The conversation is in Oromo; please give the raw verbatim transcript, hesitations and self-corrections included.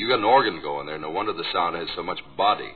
You got an organ going there. No wonder the sound has so much body.